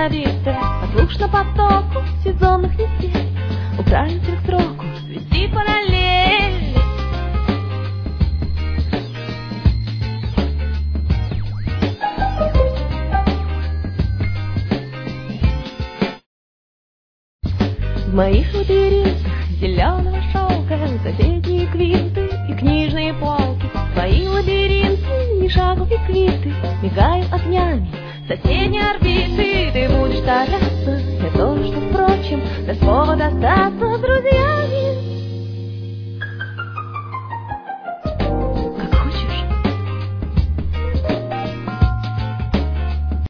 ядовитая, послушна потоку сезонных недель. Украинцев строку вести параллель. В моих лабиринтах зеленого шелка соседние квинты и книжные полки. Твои лабиринты, ни шагу бисквиты, мигают огнями соседние орбиты. Ты будешь стараться, я тоже, что, впрочем, даст повод остаться с друзьями.